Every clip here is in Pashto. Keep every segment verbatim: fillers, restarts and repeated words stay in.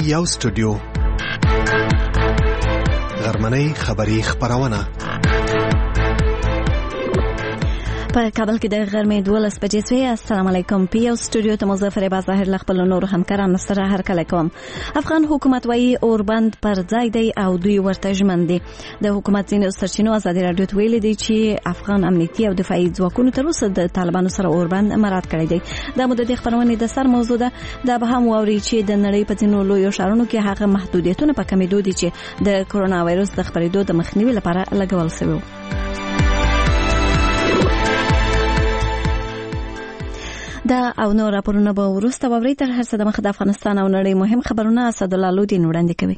یو سټوډیو غرمنۍ خبری خبرونه په کابل کې د غرمې دولس بجې شوې. السلام علیکم. پی او سټوډیو ته مظفر با ظاهر لخپل نور همکارانو سره هرکله کوم. افغان حکومت وايي اوربند پر ځای دی او دوی ورته ژمن دي. د حکومت ځینې سرچینو ازادي رادیو ته ویلي دي چې افغان امنیتي او دفاعي ځواکونو تر اوسه د طالبانو سره اوربند مراعات کړی دی. دا مدت د خبرونې د سر موضوع ده. دا به هم واوري چې د نړۍ په ځینو لویو ښارونو کې هغه محدودیتونه په کمیدو دي چې د کرونا وایرس د خپرېدو د مخنیوي لپاره لګول شوي. دا او نور راپورونه به وروسته واورئ. تر هر څه د مخه د افغانستان او نړۍ مهم خبرونه اسدالله لودین وړاندې کوي.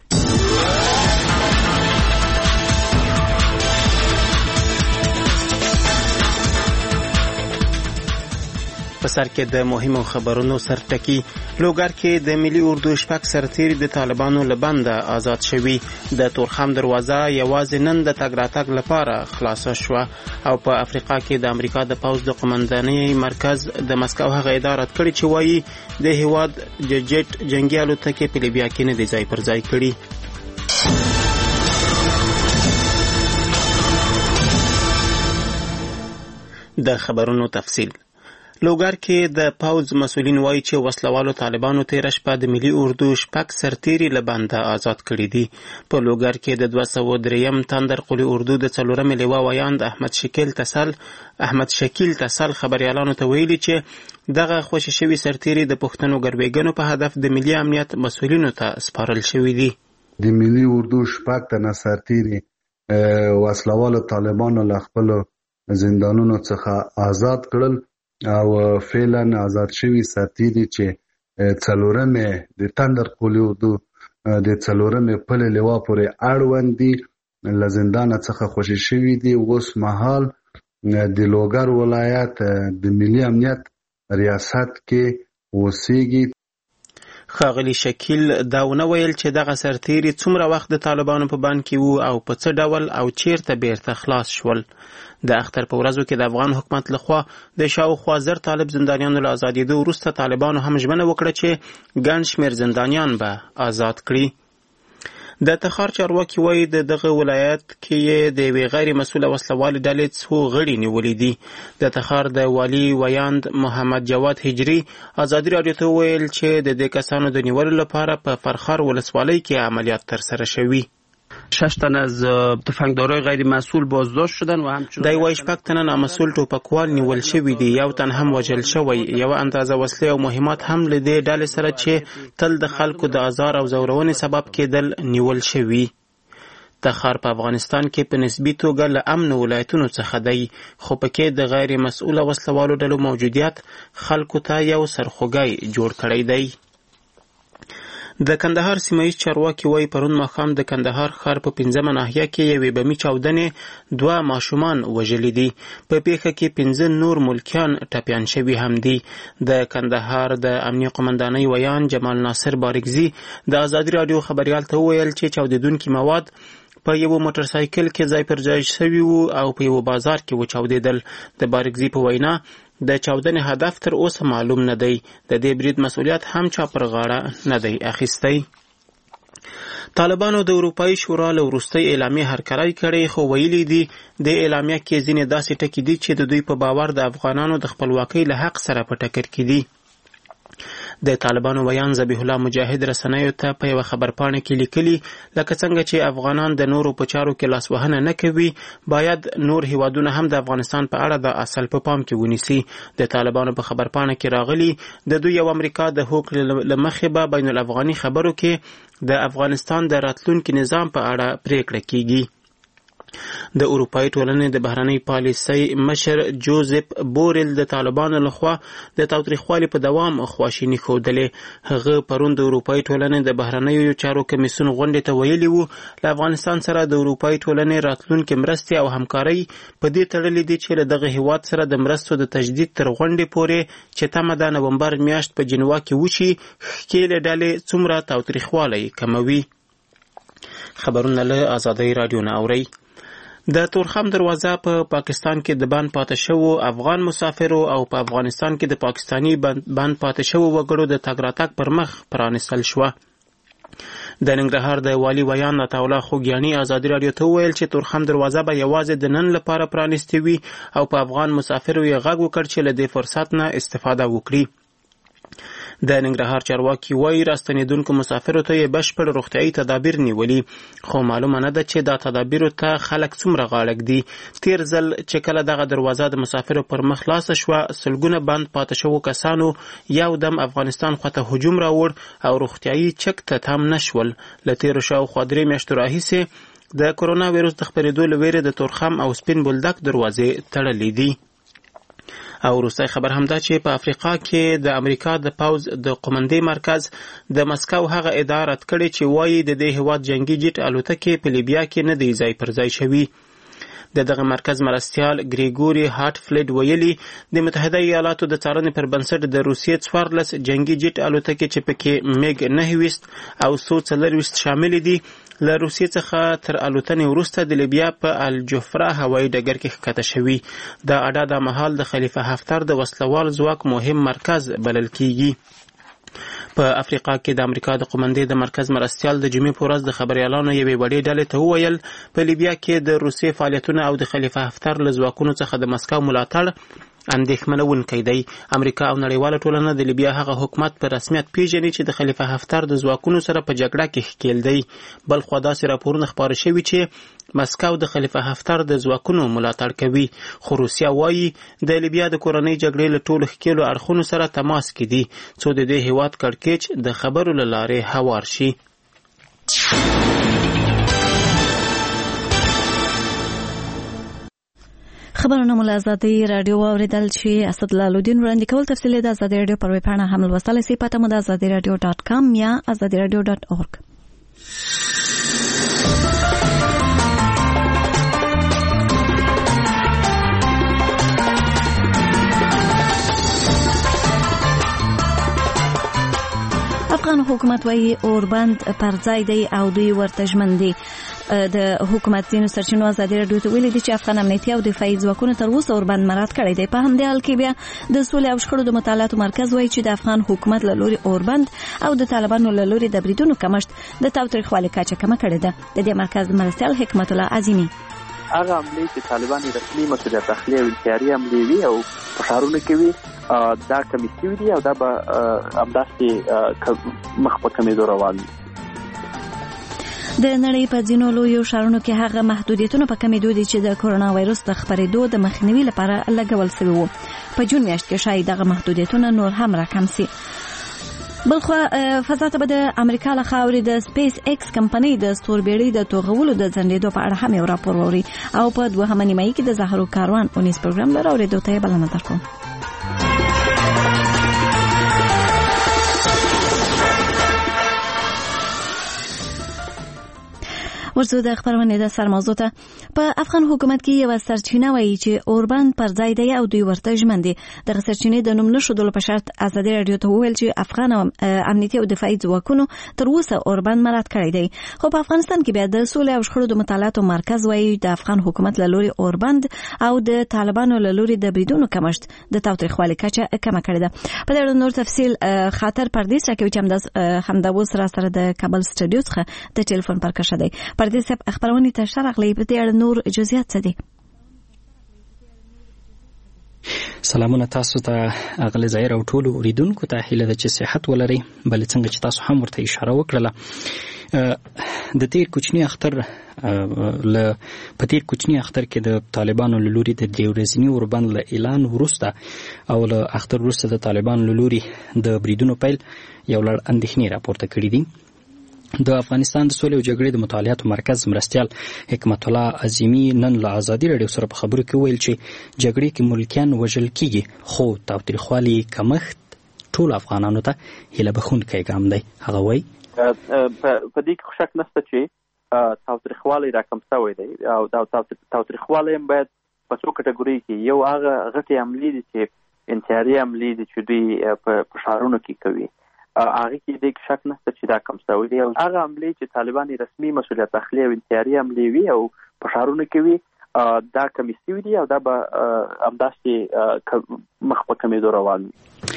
په سر کې د مهمو خبرونو سرټکی. لوګر کې د ملي اردو شپږ سرتیري د طالبانو له بنده آزاد شوي. د تورخم دروازه یوازې نن د تګ راتګ لپاره خلاصه شوه. او په افریقا کې د امریکا د پوځ د قومندانۍ مرکز د مسکو هغه اداره کړی چې وایي د هیواد د جټ جنگي الوتکې په لیبیا کې نه دی ځای پر ځای کړي. د خبرونو تفصیل. لوګر کې د پوځ مسؤلین وایي چې وسلوالو طالبانو تېره شپه د ملي اردو شپږ سرتیري له بنده آزاد کړي دي. په لوګر کې د دوه سوه درېیم تندر قلي اردو د څلورمې لیوه ویاند احمد شکیل تسل احمد شکیل تسل خبریالانو ته ویلي چې دغه خوشي شوي سرتیري د پښتنو ګروېږنو په هدف د ملي امنیت مسؤلینو ته سپارل شوي دي. د ملي اردو شپږ تنه سرتیري وسلوالو طالبانو له خپلو زندانونو څخه آزاد کړل او فعلا آزاد شوي سرتیري چې څلورمې د تندر قلي اردو د څلورمې پلې لیوا پورې اړوند دي له زندانه څخه خوشي شوي دي. اوس مهال د لوګر ولایت د ملي امنیت ریاست کې اوسېږي. ښاغلي شکیل دا ونه ویل چې دغه سرتیري څومره وخت د طالبانو په بند کې وو او په څه ډول او چیرته بیرته خلاص شول. د اختر په ورځو کې د افغان حکومت لخوا د شاوخوا زر طالب زندانیانو له ازادېدو وروسته طالبانو هم ژمنه وکړه چې ګڼ شمېر زندانیان به آزاد کړي. د تخار چارواکي وایي د دغه ولایت کې د یوې غیر مسؤله وسلوالې ډلې څو غړي نیولي دي. د تخار د والي ویاند محمد جواد هجري ازادي راډیو ته وویل چې د دې کسانو د نیولو لپاره په فرخار ولسوالۍ کې عملیات ترسره شوي. شش تن از تفنگدارای غیر مسئول بازداشت شدن و همچنین دای وای شپږ تنه نامسئول ټوپکوال نیول شوي دي. یو تن هم وژل شوی. یو اندازه وسلې او مهمات هم له دې ډلې سره چې تل د خلکو د آزار او زورونې سبب کېدل نیول شوي. تخار په افغانستان کې په نسبي توګه له امن ولایتونو څخه دی، خو پکې د غیر مسئوله وسلوالو ډلو موجودیت خلکو ته یو سرخوږی جوړ کړی دی. د کندهار سیمه‌ییز چارواکي وایي پرون ماښام د کندهار ښار په پنځمه ناحیه کې یوې بمي چاودنې دوه ماشومان وژلي دي. په پیښه کې پنځه نور ملکیان ټپیان شوي هم دي. د کندهار د امنیه قومندانۍ ویان جمال ناصر بارګزي د ازادي راډیو خبریال ته وویل چې چاودېدونکي مواد په یو موټر سایکل کې ځای پر ځای شوي وو او په یو بازار کې وچاودېدل. د بارګزي په وینا د چاودنې هدف تر اوسه معلوم نه دی. د دې برید مسؤلیت هم چا پر غاړه نه دی اخیستی. طالبانو د اروپایي شورا له وروستۍ اعلامیې هرکلی کړی، خو ویلي دي د اعلامیه کې ځینې داسې ټکي دي چې د دوی په باور د افغانانو د خپلواکۍ له حق سره په ټکر کې دي. د طالبانو ویان ذبیح الله مجاهد رسنیو ته په یوه خبرپاڼه کې لیکلي لکه څنګه چې افغانان د نورو په چارو کې لاسوهنه نه کوي، باید نور هیوادونه هم د افغانستان په اړه د اصل په پام کې ونیسي. د طالبانو په خبرپاڼه کې راغلي د دوی او امریکا د هوک له مخې به بین الافغاني خبرو کې د افغانستان د راتلونکي نظام په اړه پریکړه کیږي. د اروپایي ټولنې د بهرنۍ پالیسۍ مشر جوزف بوریل د طالبانو لخوا د تاوتریخوالي په دوام خواشیني ښودلې. هغه پرون د اروپایي ټولنې د بهرنیو چارو کمیسیون غونډې ته ویلي وو له افغانستان سره د اروپایي ټولنې راتلونکې مرستې او همکارۍ په دې تړلې دي چې له دغه هیواد سره د مرستو د تجدید تر غونډې پورې چې تمه د نومبر میاشت په جنوا کې وشي ښکېلې ډلې څومره تاوتریخوالی کموي. خبرونه له ازادۍ راډیو نه اورئ. د تورخم دروازه په پا پاکستان کې د بند پاتې شوو افغان مسافرو او په افغانستان کې د پاکستانی بند پاتې شوو وګړو د تګ راتګ پر مخ پرانیستل شوه. د ننګرهار د والي ویان عطاالله خوګیاني ازادي رادیو ته وویل چې تورخم دروازه به یوازې د نن لپاره پرانیستې وي او په افغان مسافرو یې غږ وکړ چې له دې فرصت نه استفاده وکړي. د ننګرهار چارواکي وایي راستنېدونکو مسافرو ته یې بشپړ روغتیایي تدابیر نیولي، خو معلومه نه ده چې دا تدابیرو ته خلک څومره غاړه ږدي. تیر ځل چې کله دغه دروازه د مسافرو پر مخ خلاصه شوه، سلګونه بند پاتې شوو کسانو یو دم افغانستان خواته هجوم راوړ او روغتیایي چک ته تم نه شول. له تېرو شاوخوا درې میاشتو راهیسې د کرونا ویروس د خپرېدو له ویرې د تورخم او سپین بولدک دروازې تړلې دي. او وروستی خبر همدا چې په افریقا کې د امریکا د پوځ د قومندې مرکز د مسکو هغه ادعا رد کړې چې وایي د دې هېواد جنګي جیټ الوتکې په لیبیا کې نه دی ځای پر ځای شوي. د دغه مرکز مرستیال ګریګوري هارټفلیډ ویلي د متحده ایالاتو د څارنې پر بنسټ د روسیې څوارلس جنګي جیټ الوتکې چې پکې میګ نهه ویشت او سو څلرویشت شامل دي له روسیې څخه تر الوتنې وروسته د لیبیا په الجفرا هوایي ډګر کې ښکته شوي. دا اډه د مهال د خلیفه حفتر د وسلوال ځواک مهم مرکز بلل کیږي. په افریقا کې د امریکا د قومندې د مرکز مرستیال د جمعې په ورځ د خبریالانو یوې وړې ډلې ته وویل په لیبیا کې د روسیې فعالیتونه او د خلیفه حفتر له ځواکونو څخه د مسکو ملاتړ اندېښمنونکی دی. امریکا او نړیواله ټولنه د لیبیا هغه حکومت په رسمیت پیژني چې د خلیفه حفتر د ځواکونو سره په جګړه کې ښکیل دی. بل خوا داسې راپورونه خپاره شوي چې مسکو د خلیفه حفتر د ځواکونو ملاتړ کوي، خو روسیه وایي د لیبیا د کورنۍ جګړې له ټولو ښکیلو اړخونو سره تماس کې دي څو د دې هېواد کړکېچ د خبرو له لارې هوار شي. خبرونه مو له ازادي راډیو واوریدل چې اسدالله الدین وړاندې کول. تفصیلي د ازادي راډیو پر ویبپاڼه هم لوستلی سئ. پته مو د ازادي راډیو ډاټ کام یا ازادي راډیو ډاټ اورګ. افغان حکومت وایي اوربند پر ځای دی او دوی ورته ژمن دي. د حکومت ځینو سرچینو ازادي راډیو ته ویلي دي چې افغان امنیتي او دفاعي ځواکونه تر اوسه اوربند مراعات کړی دی. په همدې حال کې بیا د سولې او شخړو د مطالعاتو مرکز وایي چې د افغان حکومت له لوري اوربند او د طالبانو له لوري د بریدونو کمښت د تاوتریخوالي کچه کمه کړې ده. د دې مرکز مرستیال حکمت الله عظیمي هغه عملې چې طالبان رسمي مسؤلیت اخلي او انتحاري عملې وي او په ښارونو کې وي دا کمې شوي دي او دا به همداسې مخ په کمېدو روان دي. د نړۍ په ځینو لویو ښارونو کې هغه محدودیتونه په کمېدو دي چې د کرونا وایرس د خپرېدو د مخنیوي لپاره لګول شوي وو. په جون میاشت کې شاید دغه محدودیتونه نور هم راکم سي. بلخوا فضا ته به د امریکا له خاورې د سپیس ایکس کمپنۍ د ستوربېړۍ د توغولو د ځنډېدو په اړه هم یو راپور واوري او په دوهمه نیمایي کې د زهرو کاروان اونیز پروګرام لر اورېدو ته یې بلنه درکوم. ورځو د خبرونه د سر موضوع ته. په افغان حکومت کې یو سرچینه وایي چې اوربند پر ځای دی او دوی ورته ژمن دي. دغه سرچینې د نوم نښودلو په شرط ازادي راډیو ته وویل چې افغان امنیتي او دفاعي ځواکونو تر اوسه اوربند مراعات کړی دی. خو په افغانستان کې بیا د سولې او شخړو د مطالعاتو مرکز وایي د افغان حکومت له لوري اوربند او د طالبانو له لوري د بریدونو کمښت د تاوتریخوالي کچه کمه کړې ده. په دې اړه نور تفصیل خاطر پردیس راکوي چې همدا اوس را سره د کابل سټډیو څخه د ټلیفون پر کښه دی. پردیس صاحب خبرونه ته شرغلي په دې اړه نور جزئیات څه دي؟ سلامونه تاسو ته اغلی ظاهر او ټولو اوریدونکو ته هیله ده چې صحت ولرئ. بل څنګه چې تاسو هم ورته اشاره وکړله د تیر کوچنی اختر ل په تیر کوچنی اختر کې د طالبانو له لوري د درې ورځني اوربند له اعلان وروسته او له اختر وروسته د طالبانو له لوري د بریدونو پیل یو لړ اندېښنې راپورته کړي دي. د افغانستان د سولې او جګړې د مطالعاتو مرکز مرستیال حکمت الله عظیمي نن له ازادي راډیو سره په خبرو کې ویل چې جګړې کې ملکیان وژل کیږي خو تاوتریخوالي کمښت ټول افغانانو ته هیله بخښونکی ګام دی. هغه وایي په دې کې شک نشته چې تاوتریخوالي راکم شوی دی او دا تاوتریخوالي هم باید په څو کټګوري کې یو هغه غټې عملې دي چې انتحاري عملې دي چې دوی په ښارونو کې کوي هغه کې د شک نشته چې دا کم شوی دی او هغه عملې چې طالبان رسمي مسؤلیت اخلي او انتحاري عملې وي او په ښارونو کې وي دا کمی شوي دي او دا به همداسې مخ په کمېدو روان وي.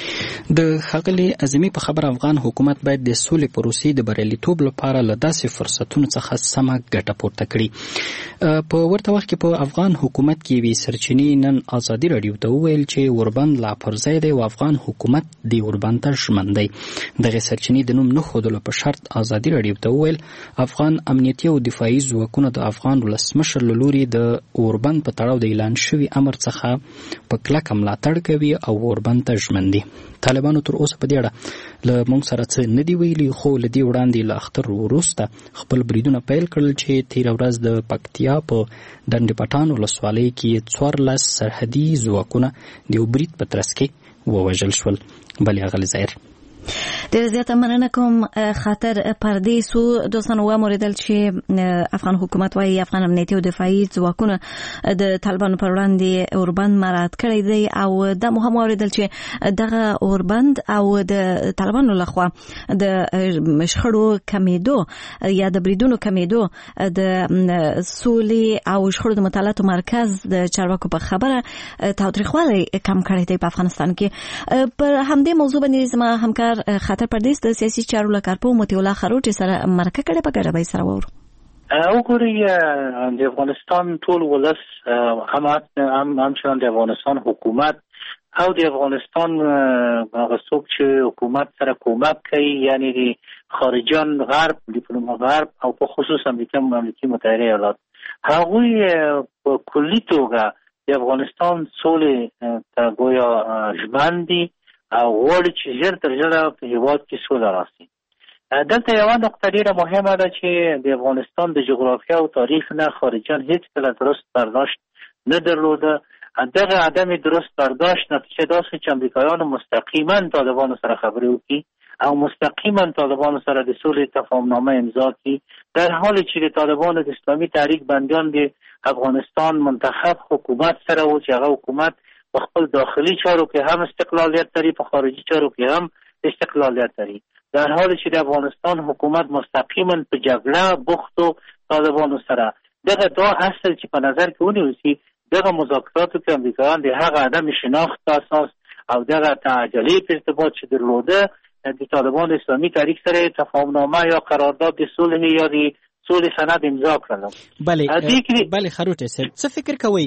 د ښاغلي اعظمي په خبره افغان حکومت باید د سولې پروسې د بریالیتوب لپاره له داسې فرصتونو څخه سمه ګټه پورته کړي. په ورته وخت کې په افغان حکومت کې یوې سرچینې نن ازادي راډیو ته وویل چې اوربند لا پر ځای دی او افغان حکومت د اوربند ته ژمن دی. دغه سرچینې د نوم نه ښودلو په شرط ازادي راډیو ته وویل افغان امنیتي او دفاعي ځواکونه د افغان ولسمشر له لوري د اوربند په تړاو د اعلان شوي امر څخه په کلکه ملاتړ کوي او اوربند ته ژمن دي. طالبانو تر اوسه په دې اړه له موږ سره څه نه دي ویلي، خو له دې وړاندې له اختر وروسته خپل بریدونه پیل کړل چې تېره ورځ د پکتیا په ډنډ پټان ولسوالۍ کې څوارلس سرحدي ځواکونه د یو برید په ترڅ کې ووژل شول. بلې اغلې ظاهر ډېره زیاته مننه کوم خاطر پردې سو. دوستان واورېدل چې افغان حکومت وايي افغان امنیتي او دفاعي ځواکونه د طالبانو پر وړاندې اوربند مراعات کړی دی او دا مو هم واورېدل چې دغه اوربند او د طالبانو لخوا د شخړو کمیدو یا د بریدونو کمیدو د سولې او شخړو د مطالعاتو مرکز د چارواکو په خبره تاوتریخوالی کم کړی دی په افغانستان کې. پر همدې موضوع باندې زما همکار خاطر پردیس د سیاسي چارو لکارپو مطیع الله خروټي سره مرکه کړې په ګډه به سره وورو. وګورئ د افغانستان ټول ولس هم هم همچنان د افغانستان حکومت او د افغانستان هغه څوک چې حکومت سره کومک کوي یعنی د خارجيان غرب ډیپلومات غرب او په خصوص امریکا امریکای متحده ایالات هغوی په کلي توګه د افغانستان سولې ته ګویا ژمن دي او غواړي چې ژر تر ژره په هېواد کې سوله راشي. دلته یوه نقطه ډېره مهمه ده چې د افغانستان د جغرافیا او تاریخ نه خارجیان هېڅکله درست برداشت نه درلوده. دغه عدم درست برداشت نتیجه دا شوه چې امریکایانو مستقیما طالبانو سره خبرې وکړي او مستقیما طالبانو سره د سولې تفاهمنامه امضا کړي، در حالی چې د طالبانو د اسلامي تحریک بندیان د افغانستان منتخب حکومت سره و چې هغه حکومت په خپل داخلي چارو کې هم استقلالیت لري، په خارجي چارو کې هم استقلالیت لري، در حالی چې د افغانستان حکومت مستقیما په جګړه بوختو طالبانو سره. دغه دا اصل چې په نظر کې ونیول شي دغه مذاکراتو کې امریکایان د هغه عدم شناخت په اساس او دغه تعجلي په ارتباط چې درلوده د طالبان اسلامي تحریک سره تفاهمنامه یا قرارداد د صلح یا د سولې سند امضا کړل. بله بله خروټي صاحب څه فکر کوئ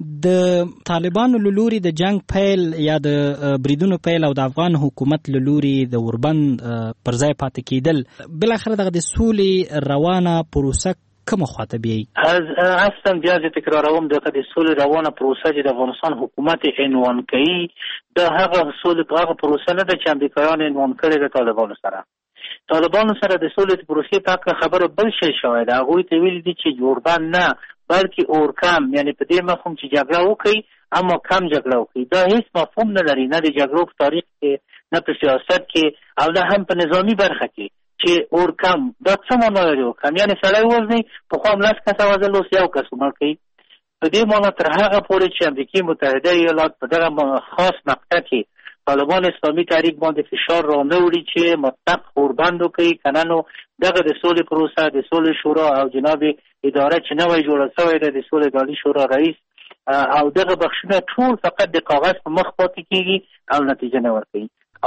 د طالبانو له لوري د جنگ پیل یا د بریدونو پیل او د افغان حکومت له لوري د اوربند پر ځای پاتې کېدل بالاخره دغه د سولې روانه پروسه کومه خواته بیایي؟ اصلا بیا زه تکراروم دغه د سولې روانه پروسه چې د افغانستان حکومت عنوان کوي د هغه سولې هغه پروسه نه ده چې امریکایان عنوان کړې د طالبانو سره. طالبانو سره د سولې پروسې په اړه خبره بل شی شوی ده. هغوی ته ویلي دي چې اوربند نه بلکې اورکم، یعنی په دې مفهوم چې جګړه وکړي اما کم جګړه وکړي. دا هیڅ مفهوم نه لري، نه د جګړو په تاریخ کې نه په سیاست کې او نه هم په نظامي برخه کې چې اورکم دا څه معنا لري. اورکم یعنی سړی وژني، پخوا هم لس کسه وژل اوس یو کس مړ کوي. په دې معنا تر هغه پورې چې امریکای متحده ایالات په دغه خاص مقطع کې طالبان اسلامي تحریک باندې فشار را نه وړي چې مطلق اوربند وکړي، کنه نو دغه د سولې پروسه د سولې شورا او جناب اداره چې نوی جوړه شوې ده د سولې اداري شورا رئیس او دغه بخښنه ټول فقط د کاغذ په مخ پاتې کیږي او نتیجه نه ورکوي.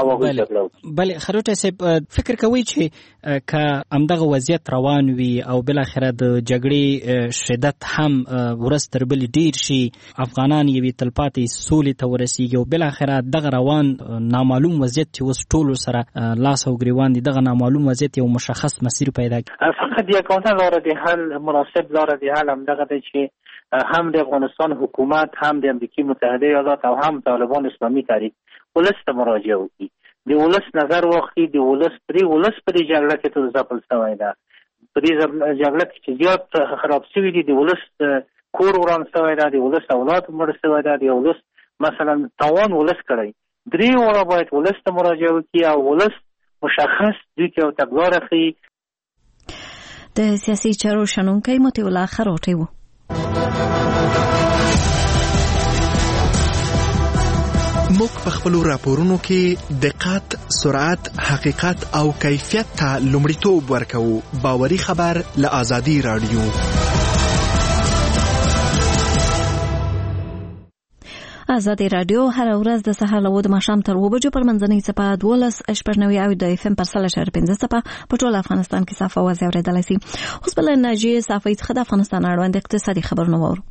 بله خروټي صاحب فکر کوي چې که همدغه وضعیت روان وي او بالاخره د جګړې شدت هم ورځ تر بلې ډیر شي، افغانان یوې تلپاتې سولې ته ورسیږي او بالاخره دغه روان نامعلوم وضعیت چې اوس ټولو سره لاس او ګریوان دي دغه نامعلوم وضعیت یو مشخص مسیر پیدا کوي. فقط یکانه لاره د حل مناسب لاره د حل همدغه دی چې هم د افغانستان حکومت هم د امریکای متحده ایالات او هم طالبان اسلامي تحریک ولس ته مراجعه وکړي، د ولس نظر واخلي، د ولس پرې ولس په دې جګړه کې تر ځپل شوی ده، په دې جګړه کې چې زیات خراب شوي دي، د ولس کور وران شوی ده، د ولس اولاد مړ شوی ده، د ولس مثلا تاوان ولس کړی. درې واړه باید ولس ته مراجعه وکړي او ولس مشخص دوی ته یو تګلاره ښیي. د سیاسي چارو شنونکی مطیع الله خروټي و. موږ په خپلو راپورونو کې دقت، سرعت، حقیقت او کیفیت ته لومړیتوب ورکوو. باوري خبر له آزادي راډیو. ازادي رادیو هر ورځ د سهار له د ماښام تر اوه بجو پر منځنۍ څپه دولس شپږ نوي او د اف ام پر سل شهر پنځه څپه په ټول افغانستان کې صافه وځي اورېدلی سي. اوس بله ناجیې صافۍ څخه د افغانستان اړوند اقتصادي خبرونه واورو.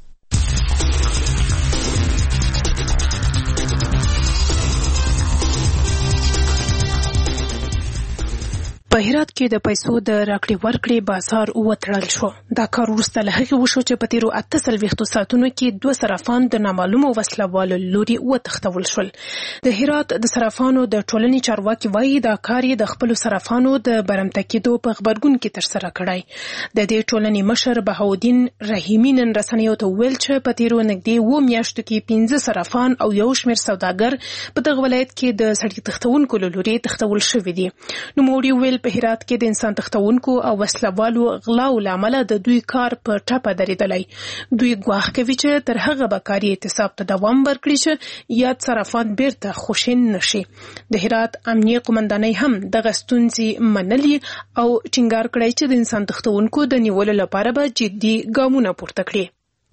په هرات کې د پیسو د راکړې ورکړې بازار وتړل شو. دا کار وروسته له هغې وشو چې په تېرو اته څلوېښتو ساعتونو کې دوه صرافان د نامعلومو وسلهوالو لوري وتښتول شول. د هرات د صرافانو د ټولنې چارواکي وایي دا کار یې د خپلو صرافانو د برمته کېدو په غبرګون کې ترسره کړی. د دې ټولنې مشر بهاودین رحیمي نن رسنیو ته وویل چې په تېرو نږدې اووه میاشتو کې پنځه صرافان او یو شمېر سوداګر په دغه ولایت کې د سړي تښتونکو له لوري تښتول شوي دي. نوموړي وویل په هرات کې د انسان تښتونکو او وسلهوالو غلاو له امله د دوی کار په ټپه درېدلی. دوی ګواښ کوي چې تر هغه به کاري اعتصاب ته دوام ورکړي چې یاد صرافان بیرته خوشین نشي. د هرات امنیه قومندانۍ هم دغه ستونزې منلي او ټینګار کړی چې د انسان تښتونکو د نیولو لپاره به جدي ګامونه پورته کړي.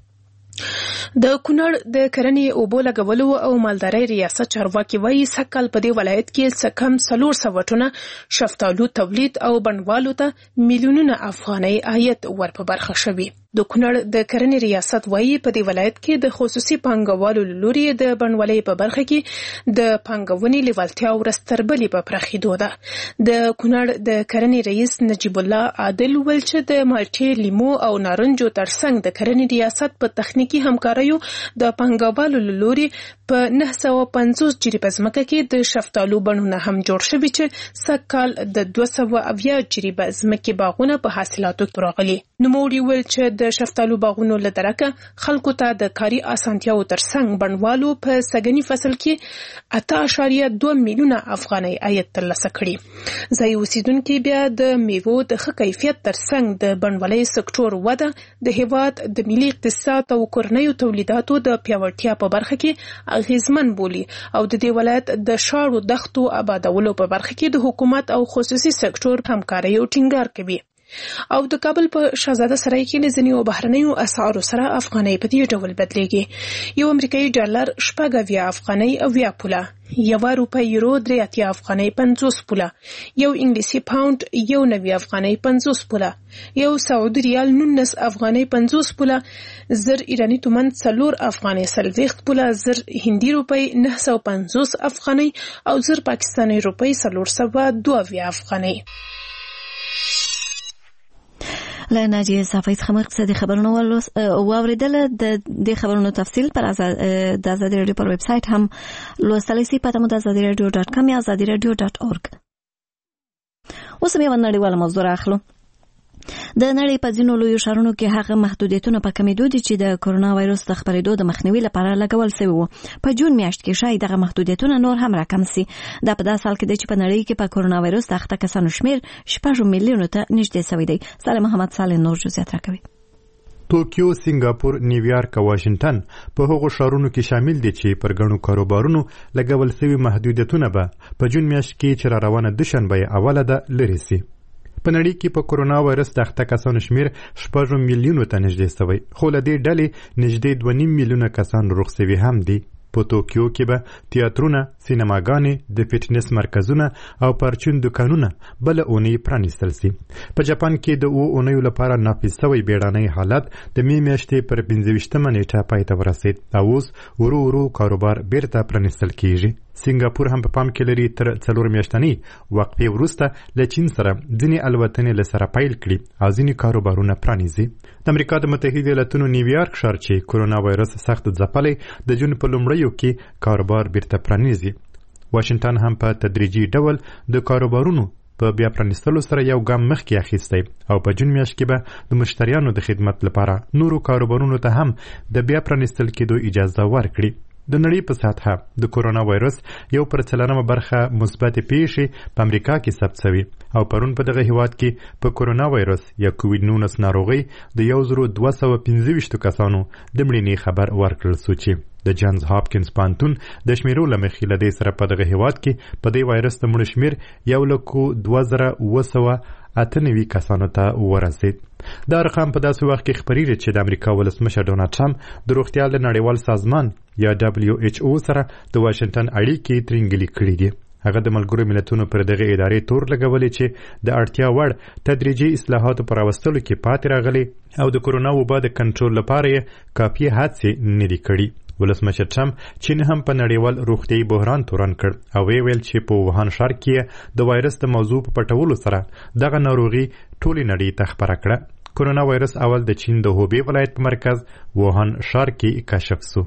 د کونړ د کرنې اوبو لګولو او مالدارۍ ریاست چارواکي وایي سږکال په دې ولایت کې څه کم څلور سوه ټنه شفتالو تولید او بڼوالو ته میلیونونه افغانۍ عاید ور په برخه شوي. د کونړ د کرنې ریاست وایي په دې ولایت کې د خصوصي پانګوالو له لوري د بڼوالۍ په برخه کې د پانګونې لیوالتیا ورځ تر بلې په پراخېدو ده. د کونړ د کرنې رئیس نجیب الله عادل وویل چې د مالټې، لیمو او نارنجو ترڅنګ د کرنې ریاست په تخنیکي همکاریو د پانګوالو له لوري په نهه سوه پنځوس جریبه ځمکه کې د شفتالو بڼونه هم جوړ شوي چې سږکال د دوه سوه اویا جریبه ځمکې باغونه په حاصلاتو کې راغلي. نوموړي وویل چې د شفتالو باغونو له درکه خلکو ته د کاري اسانتیاو ترڅنګ بڼوالو په سږني فصل کې اته اعشاریه دوه میلیونه افغانۍ عاید ترلاسه کړي. ځایي اوسیدونکي بیا د میوو د ښه کیفیت ترڅنګ د بڼوالۍ سکتور وده د هېواد د ملي اقتصاد او کورنیو تولیداتو د پیاوړتیا په برخه کې اغیزمن بولي او د دې ولایت د شاړو دښتو آبادولو په برخه کې د حکومت او خصوصي سکتور همکارۍ ټینګار کوي. او د کابل په شهزاده سرای کې له ځینو بهرنیو اسعارو سره افغانۍ په دې ډول بدلیږي. یو امریکایي ډالر شپږ اویا افغانۍ اویا پوله، یوه روپۍ یورو درې اتیا افغانۍ پنځوس پوله، یو انګلیسي پاونډ یو نوي افغانۍ پنځوس پوله، یو سعودي ریال نولس افغانۍ پنځوس پوله، زر ایراني تومن څلور افغانۍ څلوېښت پوله، زر هندي روپۍ نهه سوه پنځوس افغانۍ او زر پاکستاني روپۍ څلور سوه دوه اویا افغانۍ. له ناجیې صافۍ څخه اقتصادي خبرونه واورېدل. د دې خبرونو تفصیل پر د ازادي راډیو پر ویب سایټ هم لوستلی سي. پته مو د ازادي راډیو ډاټ کام یا ازادي راډیو ډاټ اورګ. اوس هم یوه نړیواله موضوع راخلو. د نړۍ په ځینو لویو ښارونو کې هغه محدودیتونه په کمېدو دي چې د کرونا وایرس د خپرېدو د مخنیوي لپاره لګول شوي وو. په جون میاشت کې شاید دغه محدودیتونه نور هم راکم سي. دا په داسې حال کې دی چې په نړۍ کې په کرونا وایرس د اخته کسانو شمېر شپږ میلیونو ته نږدې شوی دی. صالح محمد صالح نور جزئیات راکوي. توکیو، سنگاپور، نیویارک او واشنگټن په هغو ښارونو کې شامل دي چې پر ګڼو کاروبارونو لګول شوي محدودیتونه به په جون میاشت کې چې را روانه دوشنبه اوله ده لرې سي. په نړۍ کې په کرونا وایرس د اخته کسانو شمېر شپږ میلیونو ته نږدې شوی، خو له دې ډلې نږدې دوه نیم میلیونه کسان روغ شوي هم دي. په توکیو کې به تیاترونه، سینماګانې، د فټنس مرکزونه او پرچون دکانونه بله اونۍ پرانیستل سي. په جاپان کې د اوه اونیو لپاره نافذ شوی بیړنی حالت د مې میاشتې پر پنځه ویشتمه نیټه پای ته ورسېد او اوس ورو ورو کاروبار بیرته پرانیستل کیږي. سنگاپور هم په پام کې لري تر څلور میاشتنۍ وقفې وروسته له چین سره ځینې الوتنې له سره پیل کړي او ځینې کاروبارونه پرانیزي. د امریکا د متحده ایالاتونو نیویارک ښار چې کرونا وایرس سخت ځپلی د جون په لومړیو کې کاروبار بیرته پرانیزي. واشنگټن هم په تدریجي ډول د کاروبارونو په بیا پرانیستلو سره یو ګام مخکې اخیستی او په جون میاشت کې به د مشتریانو د خدمت لپاره نورو کاروبارونو ته هم د بیا پرانیستل کېدو اجازه ورکړي. د نړۍ په سطحه د کرونا وایرس یو پر څلورمه برخه مثبت پیښې په امریکا کې ثبت شوي او پرون په دغه هیواد کې په کرونا وایرس یا کووډ نولس ناروغۍ د یو زرو دوه سوه پنځه ویشتو کسانو د مړینې خبر ورکړل شو چې د جانز هاپکینز پوهنتون د شمیرو له مخې له دې سره په دغه هیواد کې په دې وایرس د مړو شمېر یو لکو دوه زره اوه سوه اته نوي کسانو ته ورسید. دا رقم په داسې وخت کې خبرېږي چې د امریکا ولسمشر ډونالډ ټرمپ د روغتیا د نړیوال سازمان یا دبلیو ایچ او سره د واشنگټن اړیکې ترنګلې کړې دي. هغه د ملګرو ملتونو پر دغه ادارې تور لګولې چې د اړتیا وړ تدریجي اصلاحاتو پر راوستلو کې پاتې راغلي او د کورونا وبا د کنټرول لپاره یې کافي هڅې نه دي کړي. ولسمشر ټرمپ چین هم په نړیوال روغتیايي بحران تورن کړ او ویل چې په ووهان ښار کې د وایرس د موضوع په پټولو سره دغه ناروغي ټولې نړۍ ته خپره کړه. کورونا وایرس اول د چین د هوبی ولایت په مرکز ووهان ښار کې کشف شو.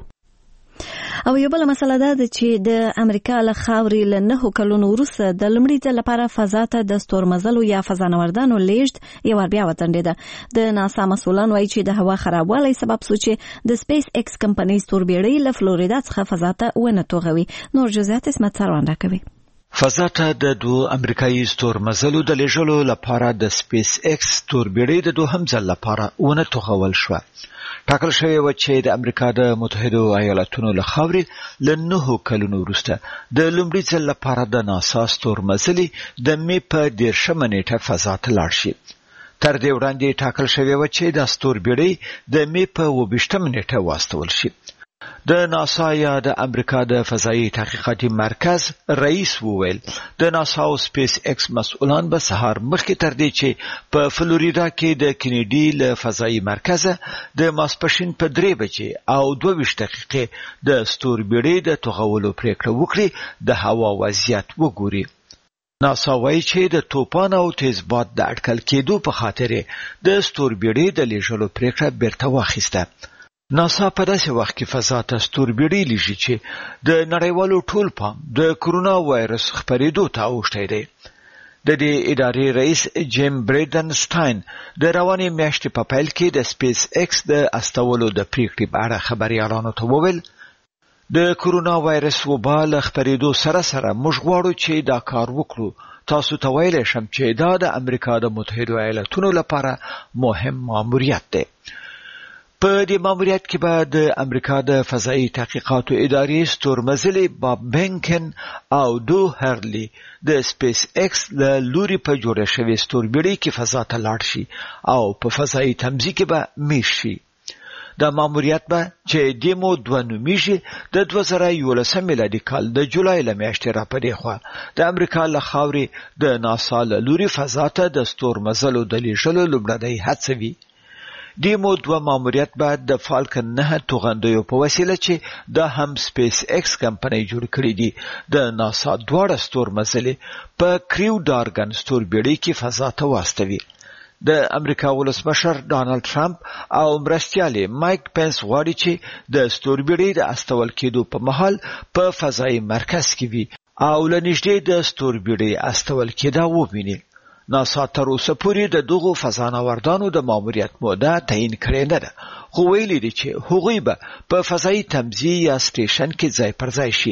او یو بل مسله ده چې د امریکا له خاورې له نهو کلونو وروسته د لومړي ځل لپاره فضا ته د ستورمزلو یا فضانوردانو لیږد یو بیا وتنډېده. د ناسا مسؤلان وایي چې د هوا خرابوالی سبب شو چې د سپیس ایکس کمپنۍ ستوربیړۍ له فلوریدا څخه فضا ته ونه توغوي. نور جزئیات اسمت سروان راکوي. فضا ته د دوه امریکایي ستورمزلو د لیږلو لپاره د سپیس ایکس ستوربیړۍ د دوهم ځل لپاره ونه توغول شوه. ټاکل شوی و چې د امریکا د متحده ایالاتونو له خاورې له نهو کلونو وروسته د لومړي ځل لپاره د ناسا ستورمزلې د مې په دېرشمه نیټه فضا ته لاړ شي. تر دې وړاندې ټاکل شوی و چې د ستوربیړۍ د مې په اووه ویشتمه نیټه واستول شي. د ناسا یا د امریکا د فضایي تحقیقاتي مرکز رئیس وویل د ناسا او سپیس ایکس مسؤلان به سهار مخکې تر دې چې په فلوریدا کې د کینیډي له فضایي مرکز د ماسپښین په درې بجې او دوه ویشت دقیقې د ستوربیړۍ د توغولو پریکړه وکړي د هوا وضعیت وګوري. ناسا وایي چې د توپان او تیز باد د اټکل کېدو په خاطر د ستوربیړۍ د لیږلو پریکړه بیرته واخیسته. ناسا په داسې وخت کې فضا ته ستوربیړۍ لیږي چې د نړیوالو ټول پام د کورونا وایرس خپرېدو ته اوښتی دی. د دې ادارې رئیس جیم بریډنسټاین د روانې میاشتې په پیل کې د سپیس ایکس د استولو د پریکړې په اړه خبریالانو ته وویل د کورونا وایرس وبا له خپرېدو سره سره موږ غواړو چې دا کار وکړو. تاسو ته ویلی شم چې دا د امریکا د متحده ایالاتونو لپاره مهم ماموریت دی. په دې ماموریت کې به د امریکا د فضایي تحقیقاتو ادارې ستورمزلې باب بینکن او دو هرلی د سپیس ایکس له لوري په جوړه شوې ستوربیړۍ کې فضا ته لاړ شي او په فضایي تمځي کې به میش شي. دا ماموریت به چې دیمو دوه نومیږي د دوه زره یولسم میلادي کال د جولای له میاشتې راپدې خوا د امریکا له خاورې د ناسا له لوري فضا ته د ستورمزلو د لیږلو لومړنۍ هڅه وي. دیمو دوه ماموریت بعد د فالکن نه توغندیو په وسیله چې د هم سپیس ایکس کمپنۍ جوړ کړې دي د ناسا دواړه ستورمزلې په کریو ډارګن ستوربیړۍ کې فضا ته واستوي. د امریکا ولسمشر ډانلډ ټرمپ او مرستیال مایک پنس غواړي چې د ستوربیړۍ د استول کېدو په مهال په فضایي مرکز کې وي او له نږدې د ستوربیړۍ استول کېدا وویني. ناسا تر اوسه پورې د دغو فضانوردانو د ماموریت موده تعیین کړې نه ده، خو ویلي دي چې هغوی به په فضایي تمځي یا سټیشن کې ځای پر ځای شي.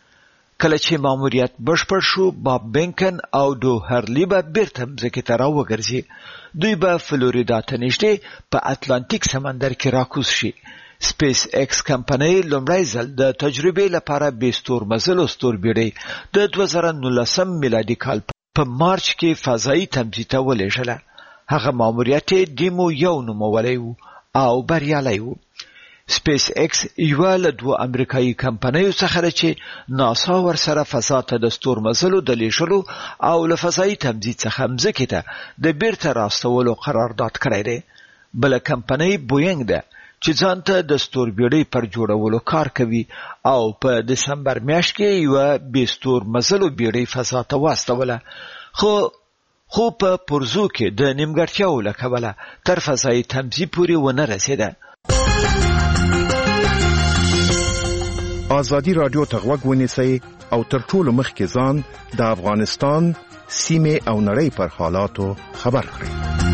کله چې ماموریت بشپړ شو، باب بینکن او دو هرلی به بیرته مځکې ته راوګرځي. دوی به فلوریدا ته نږدې په اتلانتیک سمندر کې راکوز شي. سپیس ایکس کمپنۍ لومړی ځل د تجربې لپاره بې ستورمزلو ستوربیړۍ د دوه زره نولسم میلادي کال په مارچ کې فضایي تمځي ته ولېږله. هغه ماموریت دیمو یو نومولی و او بریالی و. سپیس ایکس یوه له دوه امریکایي کمپنیو څخه ده چې ناسا ورسره فضا ته د ستورمزلو د لیږلو او له فضایي تمځي څخه مځکې ته د بیرته راستولو قرارداد کړی دی. بله کمپنۍ بوینګ ده چې ځان ته د ستوربیړۍ پر جوړولو کار کوي او په دسمبر میاشت کې یوه بې ستورمزلو بیړۍ فضا ته واستوله، خو خو په پرزو کې د نیمګړتیاو له کبله تر فضایي تمځي پورې ونه رسېده. ازادي راډیو ته غوږ ونیسئ او تر ټولو مخکې ځان د افغانستان سیمې او نړۍ پر حالاتو خبر کړئ.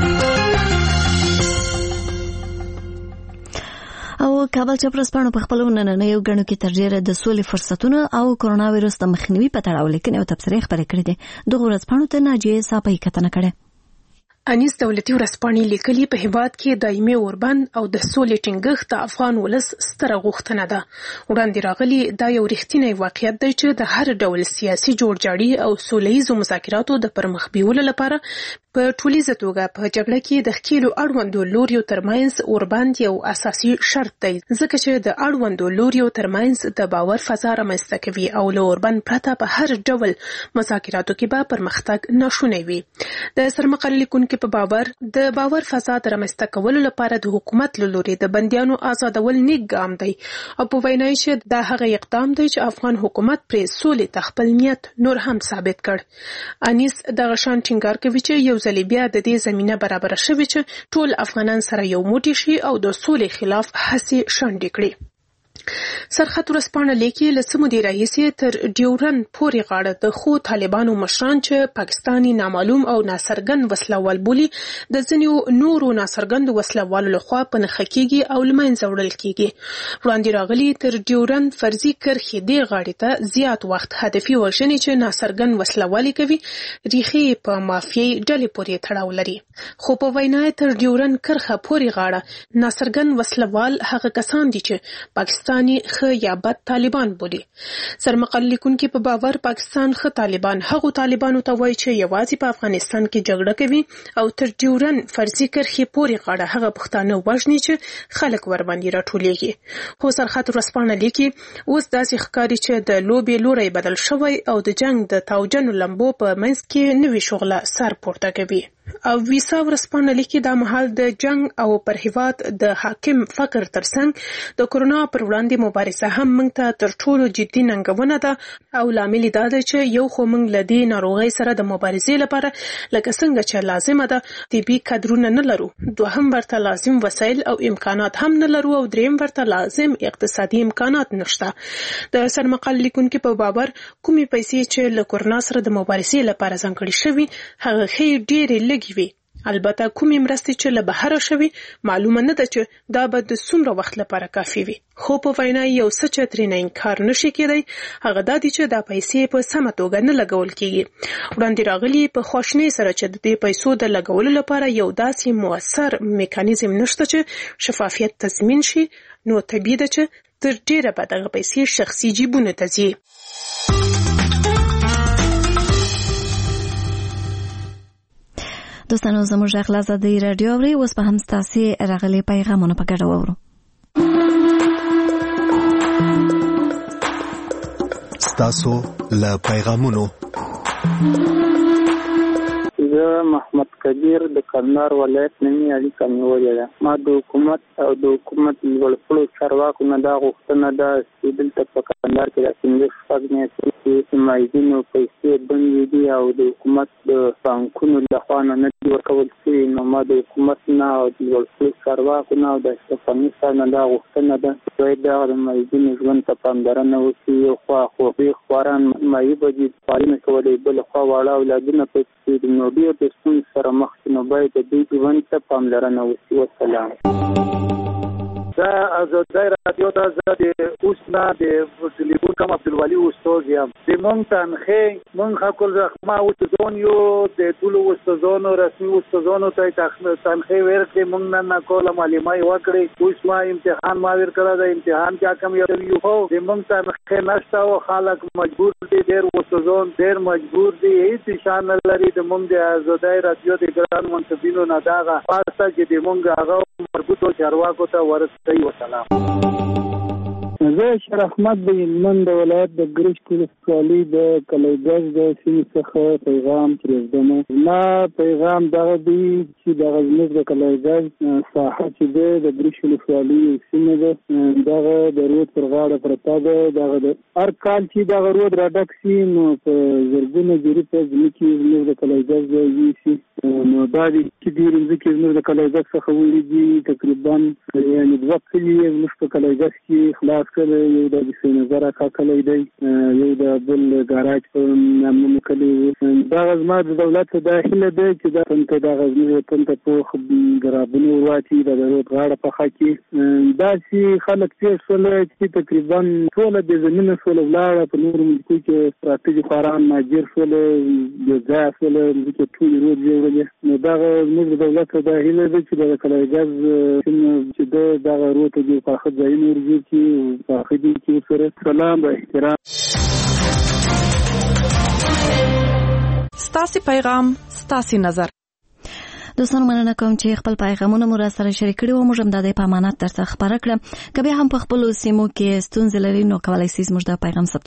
او کابل چپرسپانو په خپلو نننیو ګڼو کې تر ډیره د سولې فرصتونه او کرونا وایرس د مخنیوي په تړاو لیکنې او تبصرې خپرې کړې دي. دغه ورځپاڼو ته ناجیه صاحب کتنه کړې. انیس دولتي ورځپاڼې لیکلي په هیواد کې دایمي اوربند او د سولې ټینګښت د افغان ولس ستره غوښتنه ده. وړاندې راغلي دا یو رښتینی واقعیت دی چې د هر ډول سیاسي جوړجاړي او سوله ییزو مذاکراتو د پرمخ بیولو لپاره په ټولیزه توګه په جګړه کې د ښکیلو اړوندو لوریو ترمنځ اوربند یو اساسي شرط دی ځکه چې د اړوندو لوریو ترمنځ د باور فضا رامنځته کوي او له اوربند پرته په هر ډول مذاکراتو کې به پرمختګ ناشونی وي. د سرمقاله لیکونکو په باور د باور فضا د رامنځته کولو لپاره د حکومت له لوري د بندیانو آزادول نیک ګام دی او په وینا یې چې دا هغه اقدام دی چې افغان حکومت پرې سولې ته خپل نیت نور هم ثابت کړ. انیس دغه شان ټینګار کوي چې یو ځل بیا د دې زمينه برابر شوه چې ټول افغانان سره یو موټی شي او د سولې خلاف هڅې شونډې کړي. سرخط ورسپانه لیکي له سمودي رئیسي تر ډیورن پورې غاړه د خو طالبانو مشران چې پاکستانی نامعلوم او ناڅرګند وسلوال بولي د ځینو نورو ناڅرګند وسلوالو لخوا په نښه کیږي او لمنځه وړل کیږي. وړاندې راغلي تر ډیورن فرضي کرښې دې غاړې ته زیات وخت هدفي وژنې چې ناڅرګند وسلوالي کوي ریښې په مافیایي ډلې پورې تړاو لري خو په وینا تر ډیورن کرښه پورې غاړه ناڅرګند وسلوال هغه کسان دي چې پاکستان خ یا بد طالبان بولي. سرمقاله لیکونکو په باور پاکستان خ طالبان هغه طالبانو ته وایي چې یوازې په افغانستان کې جګړه کوي او تر ډیورن فرضي کرښې پورې غاړه هغه پښتانه وژني چې خلک ور باندې راټولېږي. خو سرخط ورسپانه لیکي اوس داسې ښکاري چې د لوبې لوري بدل شوی او د جنگ د تاوجنو لمبو په منځ کې نوې شغله سر پورته کوي. او ویسا ورسپانه لیکي دا مهال د جنگ او پر هیواد د حاکم فقر ترڅنګ د کرونا پر وړاندې مبارزه هم موږ ته تر ټولو جدي ننګونه ده او لامل دا دی چې یو خو موږ له دې ناروغۍ سره د مبارزې لپاره لکه څنګه چې لازمه ده طبي کادرونه نه لرو، دوهم ورته لازم وسایل او امکانات هم نه لرو او دریم ورته لازم اقتصادي امکانات نشته. د سرمقاله لیکونکو په باور کومې پیسې چې له کرونا سره د مبارزې لپاره ځانګړې شوي هغه ښې ډېرې لږې وي. البته کومې مرستې چې له بهره شوي معلومه نه ده چې دا به د څومره وخت لپاره کافي وي. خو په وینا یو څه چې ترېنه انکار نشي کېدی هغه دا دي چې دا پیسې په سمه توګه نه لګول کېږي. وړاندې راغلي په خواشینۍ سره چې د دې پیسو د لګولو لپاره یو داسې مؤثر میکانیزم نشته چې شفافیت تضمین شي، نو طبیعي ده چې تر ډېره به دغه پیسې شخصي جیبونو ته ځي. دوستانو زموږ غږ له ازادۍ راډیو اورئ. اوس به هم ستاسې راغلي پیغامونه په ګډه واورو. ستاسو له پیغامونو زه محمد کبیر د کندهار ولایت نومي اړیکه مې ولې ده. ما د حکومت او د حکومت لوړپوړو چارواکو نه دا غوښتنه ده چې دلته په کندهار کې د پنځه شپږ میاشتې کې مایدینو پیسې بندې دي او د حکومت د بانکونو لخوا نه نه دي ورکول شوي. نو ما د حکومت نه او د لوړپوړو چارواکو نه او د اشرفاني صاحب نه دا غوښتنه ده چې باید دغه د مایدینو ژوند ته پاملرنه وشي. یو خوا خوبې خواران مایي به دي پالنه کولی، بله خوا واړه اولادونه پکې د نو ډېر د ستونزو سره مخ شي، نو باید د دوی ژوند ته پاملرنه وشي. وسلام. دا ازادۍ راډیو ته زه د اوس نه د ټلیفون کوم عبدالولي استاد یم. د مونږ تنخې مونږ حق الرحمه استادان یو د ټولو استادانو رسمي استادانو ته تنخې ورکړې، مونږ نه نه کوله معلومه یې وکړې. اوس ما امتحان ما ورکړه، د امتحان کې حکم یو خو د مونږ تنخې نشته او خلک مجبور دي، ډېر استادان ډېر مجبور دي. هیڅ شان نه لري د مونږ د ازادۍ راډیو د ګران منصفینو نه دغه پاسته چې د مونږ هغه مربوطو چارواکو ته ورسوي. وسلام. زه شر احمد د هلمند ولایت د ګرش ولسوالۍ د کلیګز د سیمې څخه پیغام پرېږدم. ما پیغام دغه دی چې دغه زموږ د کلیګز ساحه چې ده د ګرش ولسوالۍ یو سیمه ده، دغه د رود پر غاړه پرته ده. دغه د هر کال چې دغه رود راډک شي نو په زرګونه جري په ځمکې زموږ د کلیګز یوسي. نو دا دي چې ډېرې ځمکې زموږ د کلیګز څخه وړي تقریبا یعنې دوه کلي یې زموږ په کلیګز کې خلاص کړی. یو د بسې نظر اکا کلی دی، یو د بل ګاراج په نامونو کلی و. دغه زما د دولت دا هیله ده چې دا ته دغه زموږ وطن ته پوخ ګرابونه ورواچي د رود غاړه پخه کړي. داسې خلک تېر شوله چې تقریبا ټوله بې زمینه شوله، ولاړه په نورو ملکو کې پراته دي، خواران مهاجر شوله، بې ځایه شوله، مځکې ټولې رود جوړلې. نو دغه زموږ د دولت دا هیله ده چې د کلیګز چې ده دغه رود ته ډېر پاخه ځایونه ورجوړ کړي. خدي کې سره سلام او احترام. ستاسو پیغام ستاسو نظر دوستانو مننه کوم چې خپل پیغامونه مو را سره شریک کړي او موږ هم د دې په امانت درته خبره کړم. که بیا هم په خپلو سیمو کې ستونزې لري نو کولی شئ زموږ د پیغام ثبت